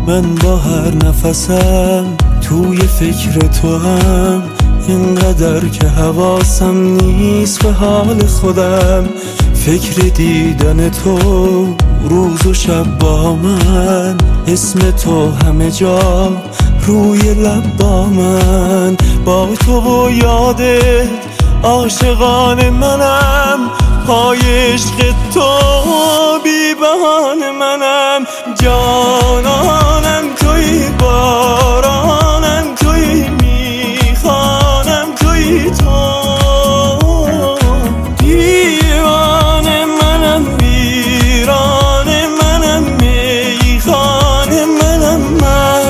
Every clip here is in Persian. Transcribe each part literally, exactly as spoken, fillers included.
من با هر نفسم توی فکر تو هم، اینقدر که حواسم نیست به حال خودم. فکر دیدن تو روز و شب با من، اسم تو همه جا روی لب با من. با تو و یادت عاشقان منم، پای عشق تو بی بهانه منم. جانانم توی، بارانم توی، میخوانم توی تو. دیوانه منم، ویرانه منم، میخانه منم من.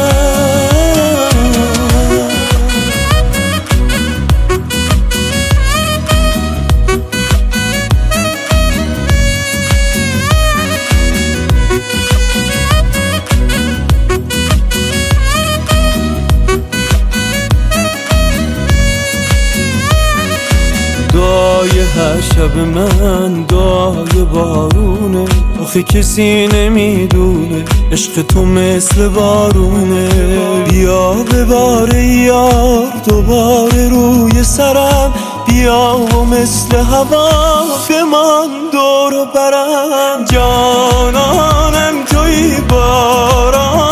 دعای هر شب من دعای بارونه، آخه کسی نمیدونه عشق تو مثل بارونه. بیا بباره یار دوباره روی سرم، بیا و مثل هوا بمان دور و برم. جانانم توی، باران